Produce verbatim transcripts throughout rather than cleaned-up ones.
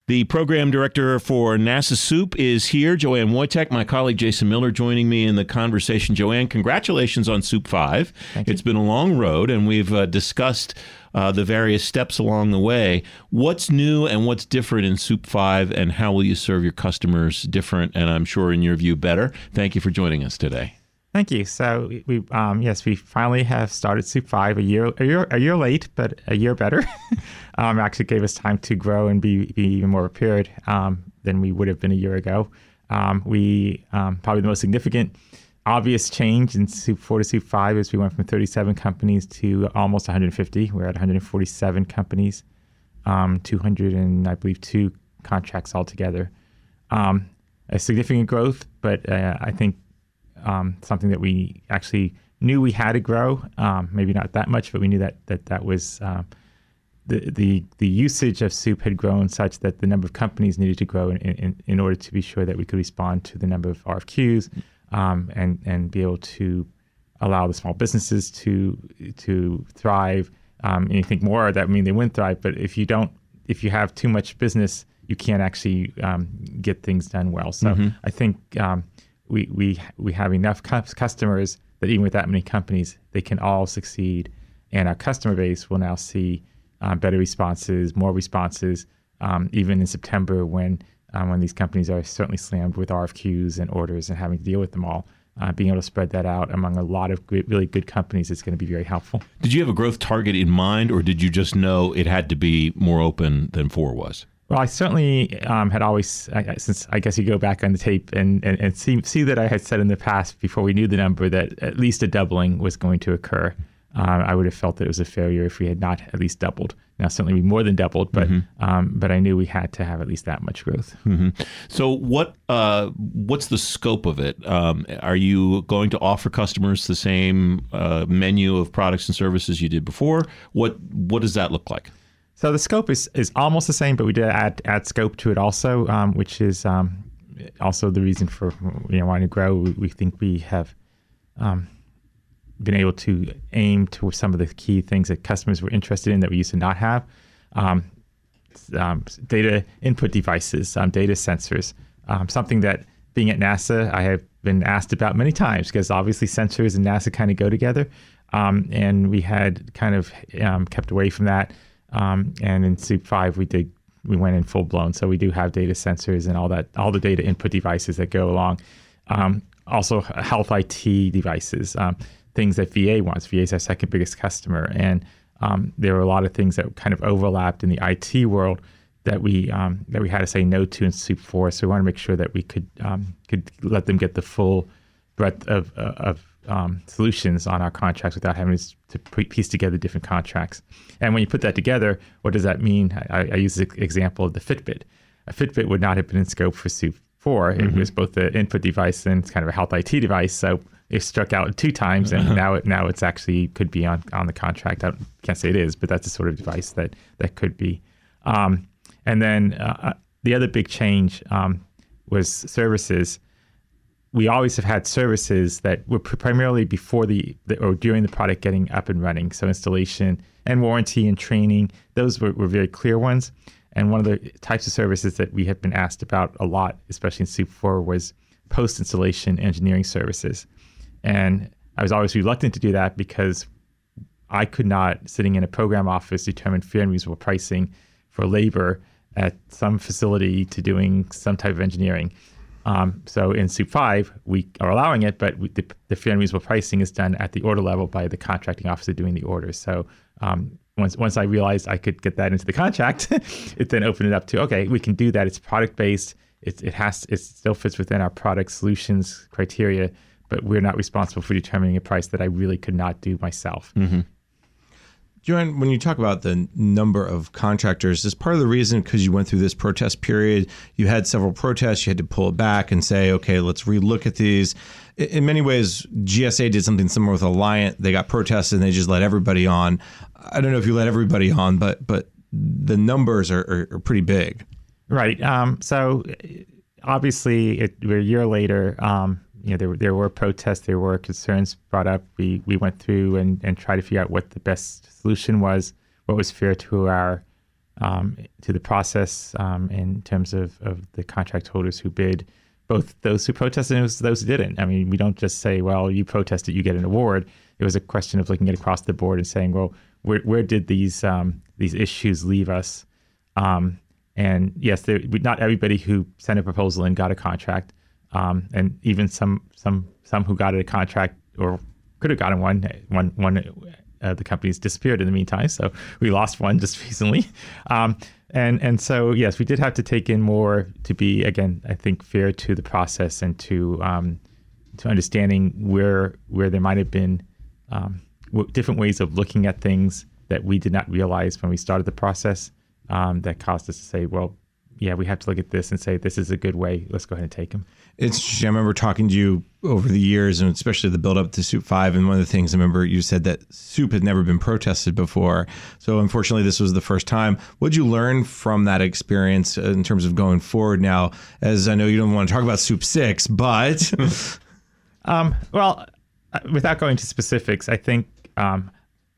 The program director for NASA Soup is here, Joanne Wojtek. My colleague Jason Miller joining me in the conversation. Joanne, congratulations on Soup five. It's been a long road, and we've uh, discussed uh, the various steps along the way. What's new and what's different in Soup five, and how will you serve your customers different, and I'm sure in your view better? Thank you for joining us today. Thank you. So we, um, yes, we finally have started Soup five a year, a year, a year late, but a year better. um, actually gave us time to grow and be, be even more prepared um, than we would have been a year ago. Um, we um, probably the most significant, obvious change in Soup four to Soup five is we went from thirty-seven companies to almost one hundred fifty. We're at one hundred forty-seven companies, um, two hundred and I believe two contracts altogether. Um, a significant growth, but uh, I think. Um, something that we actually knew we had to grow, um, maybe not that much, but we knew that that, that was um, the, the the usage of Soup had grown such that the number of companies needed to grow in, in, in order to be sure that we could respond to the number of R F Qs um, and and be able to allow the small businesses to to thrive. Um, and you think more, that mean they wouldn't thrive, but if you don't, if you have too much business, you can't actually um, get things done well. So mm-hmm. I think. Um, We we we have enough customers that even with that many companies, they can all succeed, and our customer base will now see um, better responses, more responses, um, even in September when um, when these companies are certainly slammed with R F Qs and orders and having to deal with them all. Uh, being able to spread that out among a lot of great, really good companies is going to be very helpful. Did you have a growth target in mind, or did you just know it had to be more open than four was? Well, I certainly um, had always, I, since I guess you go back on the tape and, and, and see see that I had said in the past before we knew the number that at least a doubling was going to occur. Um, I would have felt that it was a failure if we had not at least doubled. Now, certainly we more than doubled, but mm-hmm. um, but I knew we had to have at least that much growth. Mm-hmm. So what uh, what's the scope of it? Um, are you going to offer customers the same uh, menu of products and services you did before? What what does that look like? So the scope is, is almost the same, but we did add add scope to it also, um, which is um, also the reason for you know wanting to grow. We, we think we have um, been able to aim to some of the key things that customers were interested in that we used to not have. Um, um, data input devices, um, data sensors, um, something that being at NASA, I have been asked about many times because obviously sensors and NASA kind of go together, um, and we had kind of um, kept away from that. Um, and in Soup five, we did we went in full blown. So we do have data sensors and all that, all the data input devices that go along. Um, also, health I T devices, um, things that V A wants. V A is our second biggest customer, and um, there were a lot of things that kind of overlapped in the I T world that we um, that we had to say no to in Soup four. So we want to make sure that we could um, could let them get the full breadth of of Um, solutions on our contracts without having to piece together different contracts. And when you put that together, what does that mean? I, I use the example of the Fitbit. A Fitbit would not have been in scope for Soup four. It mm-hmm. was both the input device and kind of a health I T device. So it struck out two times, and now it now it's actually could be on, on the contract. I can't say it is, but that's the sort of device that that could be. Um, and then uh, the other big change um, was services. We always have had services that were primarily before the, the or during the product getting up and running. So installation and warranty and training, those were, were very clear ones. And one of the types of services that we have been asked about a lot, especially in Soup four, was post-installation engineering services. And I was always reluctant to do that because I could not, sitting in a program office, determine fair and reasonable pricing for labor at some facility to doing some type of engineering. Um, so in Soup five, we are allowing it, but we, the, the fair and reasonable pricing is done at the order level by the contracting officer doing the orders. So um, once once I realized I could get that into the contract, it then opened it up to, okay, we can do that. It's product-based. It, it has it still fits within our product solutions criteria, but we're not responsible for determining a price that I really could not do myself. Mm-hmm. Joanne, when you talk about the number of contractors, is part of the reason because you went through this protest period, you had several protests, you had to pull it back and say, okay, let's relook at these. In many ways, G S A did something similar with Alliant. They got protested and they just let everybody on. I don't know if you let everybody on, but but the numbers are, are, are pretty big. Right. Um, so obviously, it, we're a year later. Um, you know, there were there were protests, there were concerns brought up. We we went through and, and tried to figure out what the best solution was, what was fair to our um, to the process um, in terms of, of the contract holders who bid, both those who protested and those who didn't. I mean, we don't just say, well, you protested, you get an award. It was a question of looking at across the board and saying, well, where where did these um, these issues leave us? Um, and yes, there, not everybody who sent a proposal in got a contract, um, and even some some some who got a contract or could have gotten one. One one uh, the companies disappeared in the meantime, so we lost one just recently. Um, and and so yes, we did have to take in more to be, again, I think, fair to the process and to um, to understanding where where there might have been um, w- different ways of looking at things that we did not realize when we started the process, um, that caused us to say, well, yeah, we have to look at this and say, this is a good way. Let's go ahead and take them. It's interesting. I remember talking to you over the years, and especially the build up to Soup five. And one of the things I remember you said that Soup had never been protested before. So unfortunately, this was the first time. What did you learn from that experience in terms of going forward now? As I know you don't want to talk about Soup six, but um, well, without going to specifics, I think um,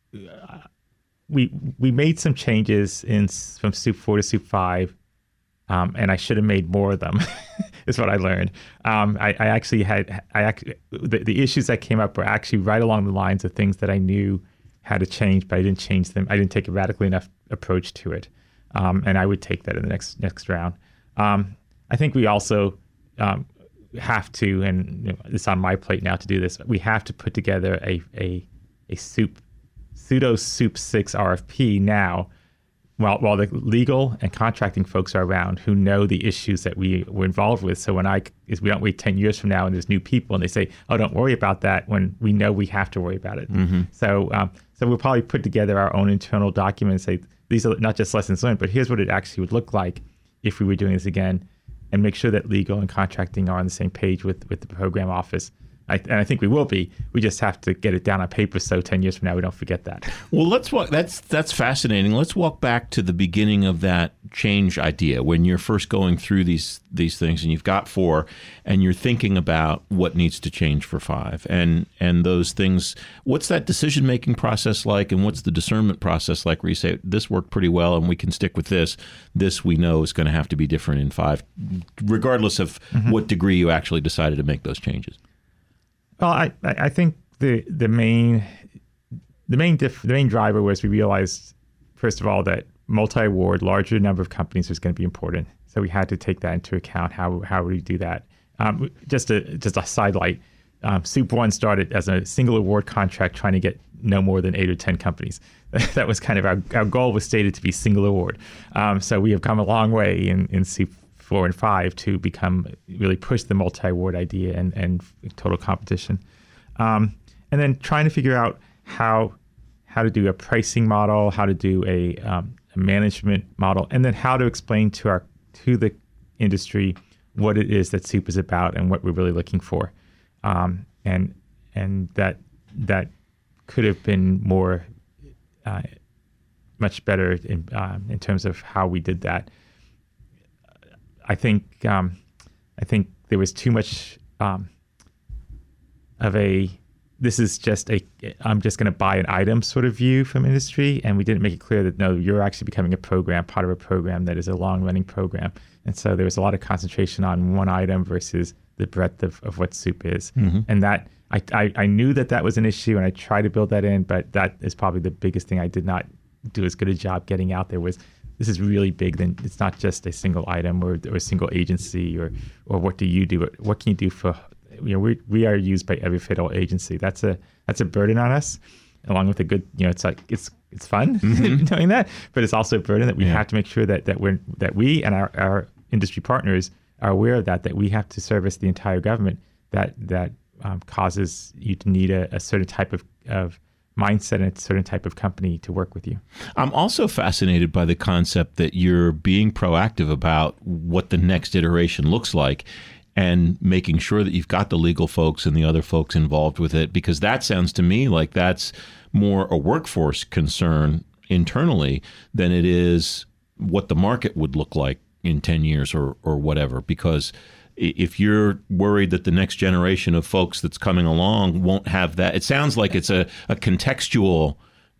we we made some changes in from Soup four to Soup five. Um, and I should have made more of them, is what I learned. Um, I, I actually had, I actually, the, the issues that came up were actually right along the lines of things that I knew had to change, but I didn't change them. I didn't take a radically enough approach to it. Um, and I would take that in the next next round. Um, I think we also um, have to, and you know, it's on my plate now to do this, we have to put together a, a, a soup, pseudo Soup six R F P now, While, while the legal and contracting folks are around who know the issues that we were involved with. So when I, is we don't wait ten years from now and there's new people and they say, oh, don't worry about that, when we know we have to worry about it. Mm-hmm. So um, so we'll probably put together our own internal document and say, these are not just lessons learned, but here's what it actually would look like if we were doing this again, and make sure that legal and contracting are on the same page with, with the program office. I, and I think we will be. We just have to get it down on paper so ten years from now we don't forget that. Well, let's walk. That's that's fascinating. Let's walk back to the beginning of that change idea when you're first going through these these things, and you've got four, and you're thinking about what needs to change for five, and and those things. What's that decision making process like, and what's the discernment process like, where you say this worked pretty well, and we can stick with this. This we know is going to have to be different in five, regardless of mm-hmm. what degree you actually decided to make those changes. Well, I, I think the the main the main diff, the main driver was we realized, first of all, that multi-award, larger number of companies was going to be important. So we had to take that into account. How how would we do that? Um, just a just a sidelight. Um, Soup One started as a single award contract, trying to get no more than eight or ten companies. That was kind of our our goal was stated to be single award. Um, so we have come a long way in in Soup four and five to become really push the multi-award idea and, and total competition. Um, and then trying to figure out how how to do a pricing model, how to do a, um, a management model, and then how to explain to our to the industry what it is that Soup is about and what we're really looking for. Um, and and that that could have been more uh, much better in um, in terms of how we did that. I think um, I think there was too much um, of a this is just a I'm just going to buy an item sort of view from industry, and we didn't make it clear that no, you're actually becoming a program, part of a program that is a long running program. And so there was a lot of concentration on one item versus the breadth of, of what Soup is, mm-hmm. and that I, I I knew that that was an issue, and I tried to build that in, but that is probably the biggest thing I did not do as good a job getting out there was. This is really big. Then it's not just a single item or, or a single agency or or what do you do? What can you do for you know we we are used by every federal agency. That's a that's a burden on us, along with a good you know it's like it's it's fun mm-hmm. doing that, but it's also a burden that we yeah. have to make sure that that we're that we and our, our industry partners are aware of that that we have to service the entire government. That that um, causes you to need a, a certain type of of mindset and a certain type of company to work with you. I'm also fascinated by the concept that you're being proactive about what the next iteration looks like and making sure that you've got the legal folks and the other folks involved with it, because that sounds to me like that's more a workforce concern internally than it is what the market would look like in ten years or, or whatever, because if you're worried that the next generation of folks that's coming along won't have that, it sounds like it's a, a contextual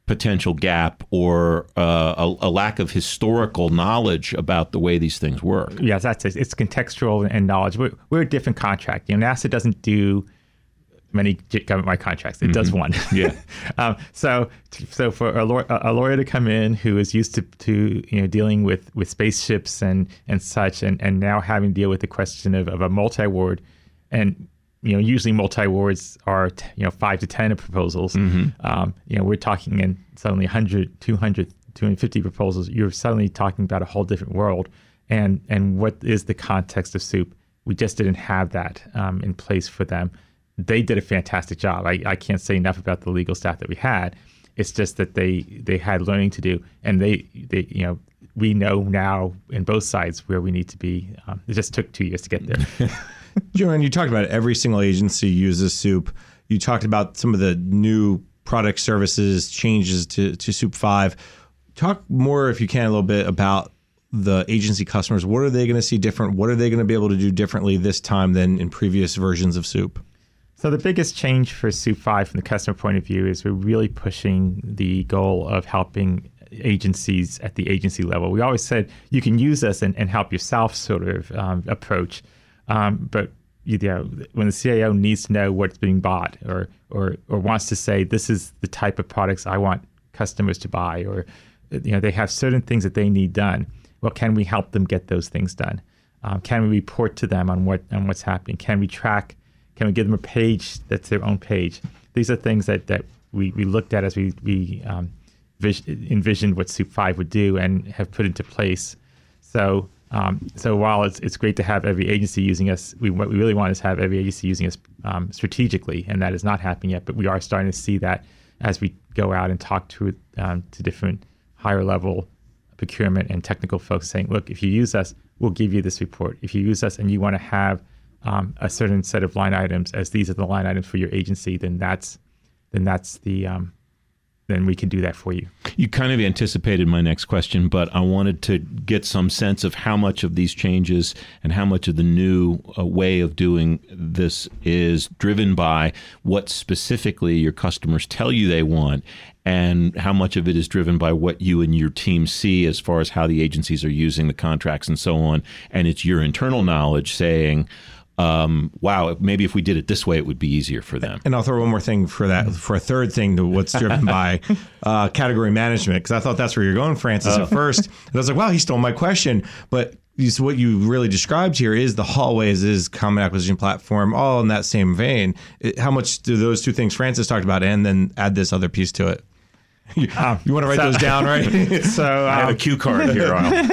potential gap or uh, a, a lack of historical knowledge about the way these things work. Yes, that's it. It's contextual and knowledge. We're, we're a different contract. You know, NASA doesn't do many government contracts. It mm-hmm. does one. Yeah. um, so, so for a lawyer, a lawyer to come in who is used to, to you know dealing with, with spaceships and and such, and, and now having to deal with the question of, of a multi-award, and you know usually multi-awards are t- you know five to ten proposals. Mm-hmm. Um, you know we're talking in suddenly one hundred, two hundred, two hundred fifty proposals. You're suddenly talking about a whole different world, and and what is the context of SOUP? We just didn't have that um, in place for them. They did a fantastic job. I, I can't say enough about the legal staff that we had. It's just that they they had learning to do, and they they you know we know now in both sides where we need to be. Um, it just took two years to get there. Joanne, you talked about every single agency uses SOUP. You talked about some of the new product services changes to to SOUP five. Talk more, if you can, a little bit about the agency customers. What are they going to see different? What are they going to be able to do differently this time than in previous versions of SOUP? So the biggest change for SOUP five from the customer point of view is we're really pushing the goal of helping agencies at the agency level. We always said you can use us and, and help yourself sort of um, approach. Um, but you know, when the C I O needs to know what's being bought or, or or wants to say, this is the type of products I want customers to buy, or you know, they have certain things that they need done. Well, can we help them get those things done? Um, can we report to them on what on what's happening? Can we track? Can we give them a page that's their own page? These are things that, that we, we looked at as we, we um, vis- envisioned what SOUP five would do and have put into place. So um, so while it's it's great to have every agency using us, we, what we really want is to have every agency using us um, strategically, and that is not happening yet. But we are starting to see that as we go out and talk to um, to different higher level procurement and technical folks saying, look, if you use us, we'll give you this report. If you use us and you want to have um, a certain set of line items as these are the line items for your agency, then that's then that's the um, then we can do that for you. You kind of anticipated my next question, but I wanted to get some sense of how much of these changes and how much of the new uh, way of doing this is driven by what specifically your customers tell you they want, and how much of it is driven by what you and your team see as far as how the agencies are using the contracts and so on. And it's your internal knowledge saying, Um, wow, maybe if we did it this way, it would be easier for them. And I'll throw one more thing for that, for a third thing to what's driven by uh, category management, because I thought that's where you're going, Francis, oh. at first. And I was like, wow, he stole my question. But so what you really described here is the hallways, is common acquisition platform, all in that same vein. It, how much do those two things Francis talked about, and then add this other piece to it? You, um, you want to write so, those down, right? So um, I have a cue card here.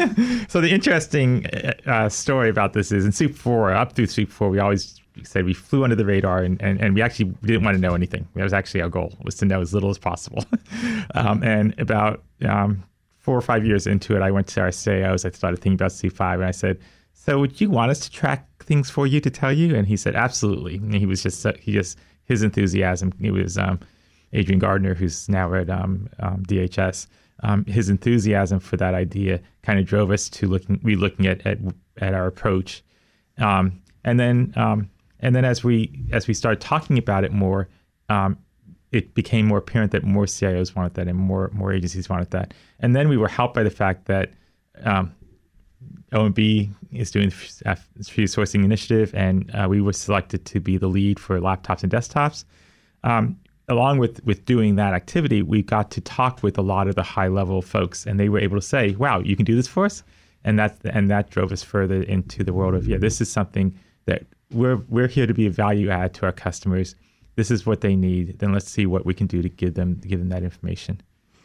So the interesting uh, story about this is in SOUP four, up through SOUP four, we always said we flew under the radar, and, and, and we actually didn't want to know anything. That was actually our goal, was to know as little as possible. um, and about um, four or five years into it, I went to our C I Os. I started thinking about SOUP five, and I said, so would you want us to track things for you to tell you? And he said, absolutely. And he was just, he just, his enthusiasm, it was... Um, Adrian Gardner, who's now at um, um, D H S, um, his enthusiasm for that idea kind of drove us to looking, re-looking at, at at our approach, um, and then um, and then as we as we started talking about it more, um, it became more apparent that more C I Os wanted that and more more agencies wanted that, and then we were helped by the fact that um, O M B is doing the Future Sourcing Initiative, and uh, we were selected to be the lead for laptops and desktops. Um, Along with, with doing that activity, we got to talk with a lot of the high level folks, and they were able to say, wow, you can do this for us. And that, and that drove us further into the world of, yeah, this is something that we're, we're here to be a value add to our customers. This is what they need. Then let's see what we can do to give them, give them that information.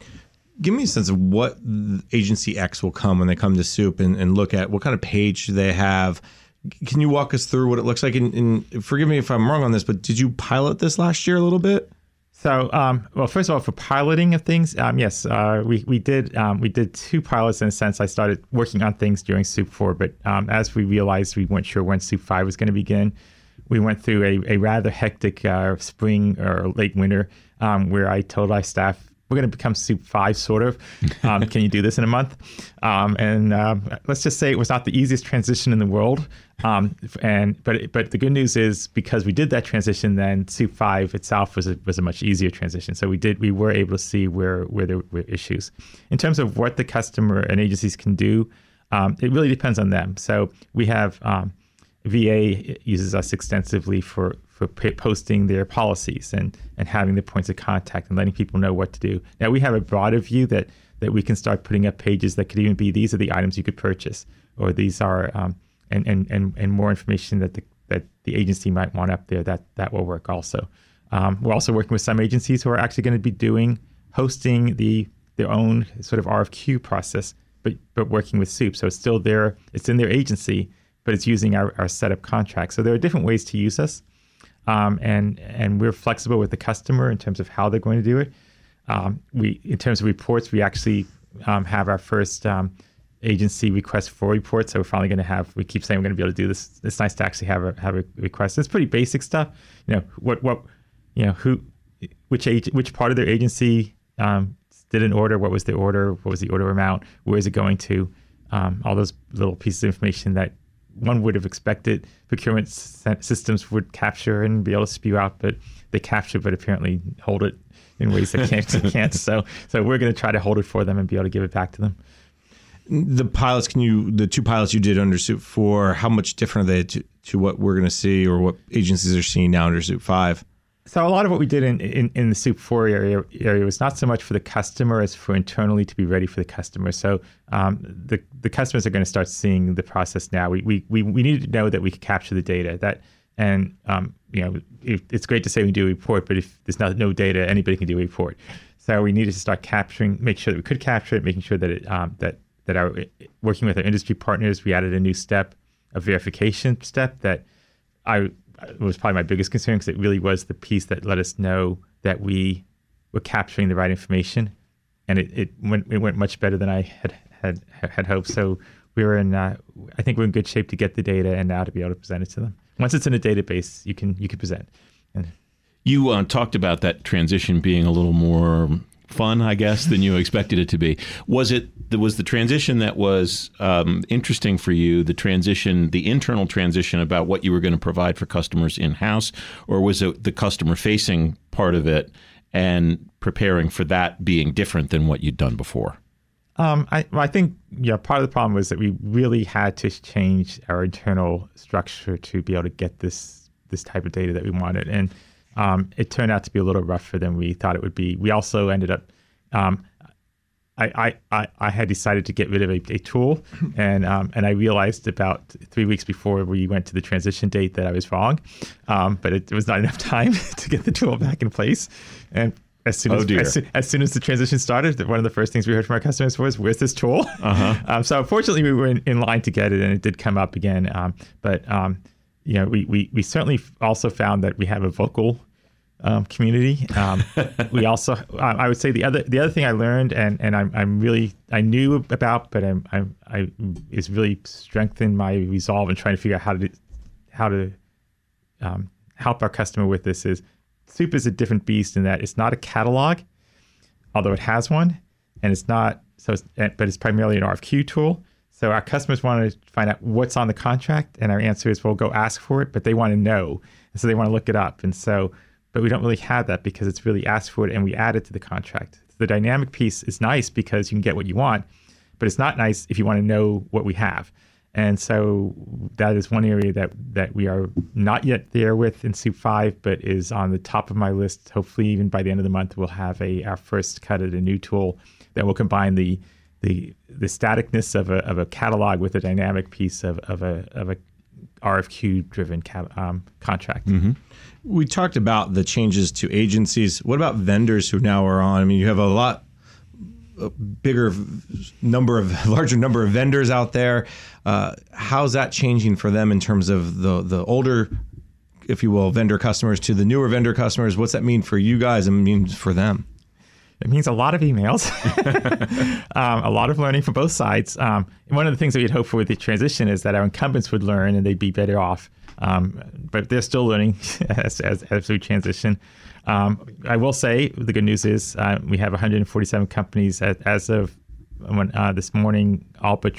Give me a sense of what Agency X will come when they come to SOUP and, and look at what kind of page they have. Can you walk us through what it looks like? And, and forgive me if I'm wrong on this, but did you pilot this last year a little bit? So, um, well, first of all, for piloting of things, um, yes, uh, we we did um, we did two pilots in a sense. I started working on things during SOUP four, but um, as we realized we weren't sure when SOUP five was going to begin, we went through a, a rather hectic uh, spring or late winter um, where I told our staff we're going to become Soup five, sort of. Um, can you do this in a month? Um, and uh, let's just say it was not the easiest transition in the world. Um, and but but the good news is, because we did that transition, then Soup five itself was a, was a much easier transition. So we did we were able to see where where there were issues. In terms of what the customer and agencies can do, um, it really depends on them. So we have um, V A uses us extensively for for posting their policies and and having the points of contact and letting people know what to do. Now we have a broader view that that we can start putting up pages that could even be, these are the items you could purchase, or these are um, and, and and and more information that the that the agency might want up there. That that will work also. Um, we're also working with some agencies who are actually going to be doing hosting the their own sort of R F Q process, but but working with Soup. So it's still there. It's in their agency, but it's using our, our setup contract. So there are different ways to use us. Um, and and we're flexible with the customer in terms of how they're going to do it. Um, we, in terms of reports, we actually um, have our first um, agency request for reports. So we're finally going to have. We keep saying we're going to be able to do this. It's nice to actually have a have a request. It's pretty basic stuff. You know what what you know who which age, which part of their agency um, did an order. What was the order? What was the order amount? Where is it going to? Um, all those little pieces of information that one would have expected procurement systems would capture and be able to spew out, but they capture, but apparently hold it in ways that can't. can't. So, so we're going to try to hold it for them and be able to give it back to them. The pilots, can you? The two pilots you did under Soup four, how much different are they to, to what we're going to see, or what agencies are seeing now under Soup five? So a lot of what we did in, in, in the Soup four area, area was not so much for the customer as for internally to be ready for the customer. So um, the the customers are going to start seeing the process now. We we we, we needed to know that we could capture the data. That and um, you know it, it's great to say we do a report, but if there's not no data, anybody can do a report. So we needed to start capturing, make sure that we could capture it, making sure that it um, that that our working with our industry partners, we added a new step, a verification step that I. It was probably my biggest concern, because it really was the piece that let us know that we were capturing the right information, and it, it went it went much better than I had had had hoped. So we were in, uh, I think we're in good shape to get the data, and now to be able to present it to them. Once it's in a database, you can you can present. And you uh, talked about that transition being a little more fun, I guess, than you expected it to be. Was it was the transition that was um, interesting for you, the transition, the internal transition about what you were going to provide for customers in-house, or was it the customer-facing part of it and preparing for that being different than what you'd done before? Um, I, I think yeah, part of the problem was that we really had to change our internal structure to be able to get this this type of data that we wanted. And Um, it turned out to be a little rougher than we thought it would be. We also ended up, um, I, I, I had decided to get rid of a, a tool, and um, and I realized about three weeks before we went to the transition date that I was wrong, um, but it, it was not enough time to get the tool back in place. And as soon as, oh as, as soon as the transition started, one of the first things we heard from our customers was, "Where's this tool?" Uh-huh. um, so unfortunately, we were in, in line to get it, and it did come up again. Um, but um, you know, we, we, we certainly also found that we have a vocal um, community. Um, we also, I, I would say the other the other thing I learned, and, and I'm I'm really I knew about, but I'm I'm I is really strengthened my resolve in trying to figure out how to how to um, help our customer with this. Is Soup is a different beast in that it's not a catalog, although it has one, and it's not so. It's, but it's primarily an R F Q tool. So our customers want to find out what's on the contract, and our answer is, well, go ask for it, but they want to know. And so they want to look it up. And so, but we don't really have that because it's really ask for it, and we add it to the contract. The dynamic piece is nice because you can get what you want, but it's not nice if you want to know what we have. And so that is one area that, that we are not yet there with in Soup five, but is on the top of my list. Hopefully, even by the end of the month, we'll have a our first cut at a new tool that will combine the the the staticness of a of a catalog with a dynamic piece of of a of a R F Q driven um, contract. Mm-hmm. We talked about the changes to agencies. What about vendors who now are on? I mean, you have a lot a bigger number of larger number of vendors out there. Uh, how's that changing for them in terms of the the older, if you will, vendor customers to the newer vendor customers? What's that mean for you guys and means for them? It means a lot of emails, um, a lot of learning from both sides. Um, and one of the things that we'd hope for with the transition is that our incumbents would learn and they'd be better off. Um, but they're still learning as, as, as we transition. Um, I will say the good news is uh, we have one hundred forty-seven companies as, as of when, uh, this morning. All but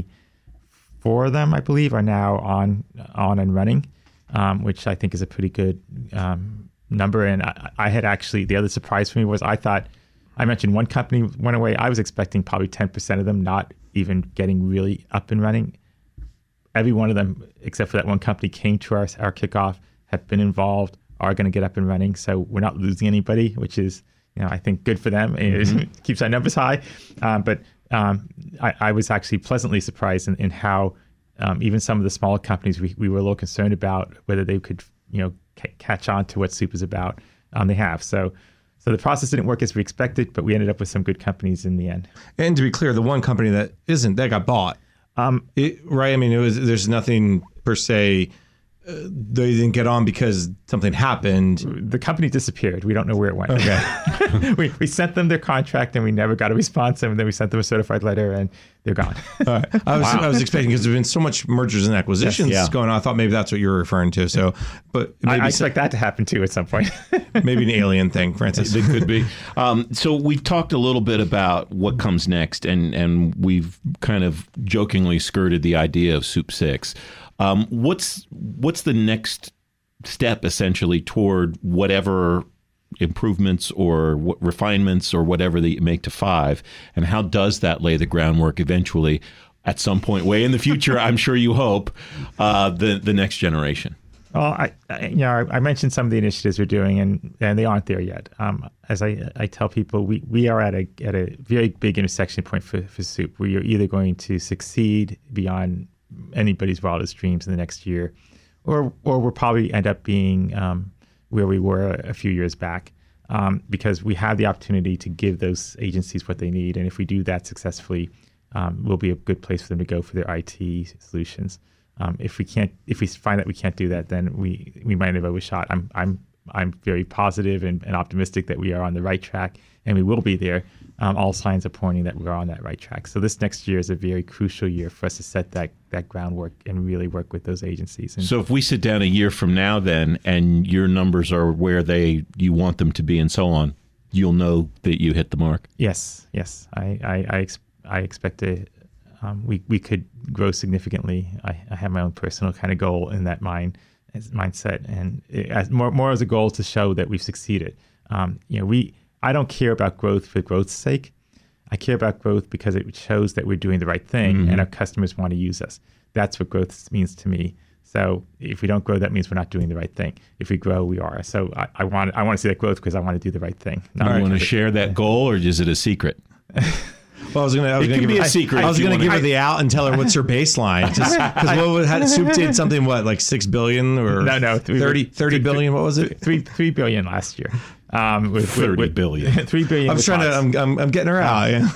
twenty-four of them, I believe, are now on on and running, um, which I think is a pretty good um, number. And I, I had actually, the other surprise for me was I thought, I mentioned one company went away. I was expecting probably ten percent of them not even getting really up and running. Every one of them, except for that one company, came to our, our kickoff, have been involved, are going to get up and running. So we're not losing anybody, which is, you know, I think good for them. Mm-hmm. It keeps our numbers high. Um, but um, I, I was actually pleasantly surprised in, in how um, even some of the smaller companies we, we were a little concerned about whether they could, you know, c- catch on to what Soup is about. Um, they have. So so the process didn't work as we expected, but we ended up with some good companies in the end. And to be clear, the one company that isn't, that got bought. Um, it, right. I mean, it was, there's nothing per se. Uh, they didn't get on because something happened. The company disappeared. We don't know where it went. Okay. we, we sent them their contract and we never got a response. And then we sent them a certified letter and they're gone. All right. I was wow. I was expecting, because there's been so much mergers and acquisitions yes, yeah. going on. I thought maybe that's what you were referring to. So, but maybe I, I expect so, that to happen too at some point. Maybe an alien thing, Francis. It could be. Um, so we've talked a little bit about what comes next, and and we've kind of jokingly skirted the idea of Soup six. Um, what's what's the next step essentially toward whatever improvements or what refinements or whatever that you make to five, and how does that lay the groundwork eventually at some point way in the future? I'm sure you hope uh, the the next generation. Well, I, I you know I mentioned some of the initiatives we're doing, and, and they aren't there yet. Um, as I, I tell people, we, we are at a at a very big intersection point for, for Soup. We are either going to succeed beyond anybody's wildest dreams in the next year, or or we'll probably end up being um, where we were a few years back, um, because we have the opportunity to give those agencies what they need, and if we do that successfully, um, we'll be a good place for them to go for their I T solutions. Um, if we can't, if we find that we can't do that, then we we might have overshot. I'm I'm I'm very positive and, and optimistic that we are on the right track, and we will be there. Um, all signs are pointing that we're on that right track. So this next year is a very crucial year for us to set that that groundwork and really work with those agencies. And so if we sit down a year from now then, and your numbers are where they you want them to be and so on, you'll know that you hit the mark? Yes, yes. I I, I, ex- I expect to, um, we, we could grow significantly. I, I have my own personal kind of goal in that mind, mindset, and it, as more, more as a goal to show that we've succeeded. Um, you know, we... I don't care about growth for growth's sake. I care about growth because it shows that we're doing the right thing, mm-hmm. and our customers want to use us. That's what growth means to me. So if we don't grow, that means we're not doing the right thing. If we grow, we are. So I, I want I want to see that growth because I want to do the right thing. Do you right. want to share that goal, or is it a secret? Well, I was going to. It can give be her, a secret. I, I was going to give her the out and tell her what's her baseline. Because what was, had Soup did something what like six billion or no no thirty, thirty billion. What was it? Three three billion last year. Um, with, thirty with, with, billion. Three billion. I'm trying lots. to. I'm, I'm I'm getting her out. Yeah.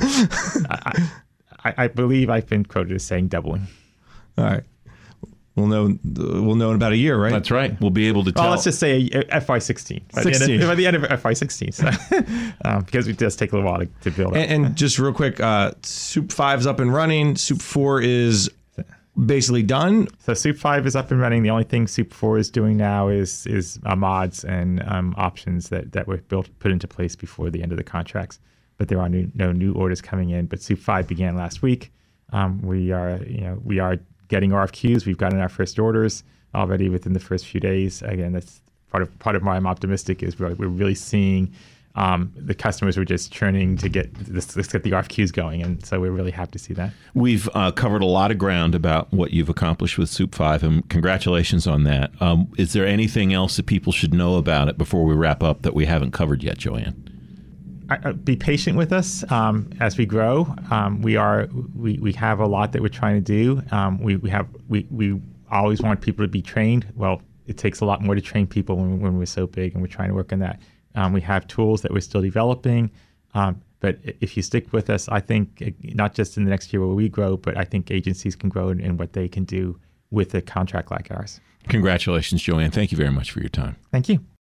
I, I, I believe I've been quoted as saying doubling. All right. We'll know. We'll know in about a year, right? That's right. We'll be able to tell. Well, let's just say F Y sixteen. By, sixteen. The end of, by the end of F Y sixteen, so, um, because it does take a little while to, to build. And, and just real quick, uh, Soup five's up and running. Soup four is basically done. So Soup five is up and running. The only thing Soup four is doing now is is uh, mods and um, options that, that were built put into place before the end of the contracts. But there are new, no new orders coming in. But Soup five began last week. Um, we are you know we are getting R F Qs. We've gotten our first orders already within the first few days. Again, that's part of part of why I'm optimistic is we're, we're really seeing um, the customers were just churning to get this, let's get the R F Qs going, and so we're really happy to see that. We've uh, covered a lot of ground about what you've accomplished with Soup five, and congratulations on that. Um, is there anything else that people should know about it before we wrap up that we haven't covered yet, Joanne? I, be patient with us um, as we grow. Um, we are we, we have a lot that we're trying to do. Um, we we have we, we always want people to be trained. Well, it takes a lot more to train people when, when we're so big, and we're trying to work on that. Um, we have tools that we're still developing, um, but if you stick with us, I think not just in the next year where we grow, but I think agencies can grow in, in what they can do with a contract like ours. Congratulations, Joanne. Thank you very much for your time. Thank you.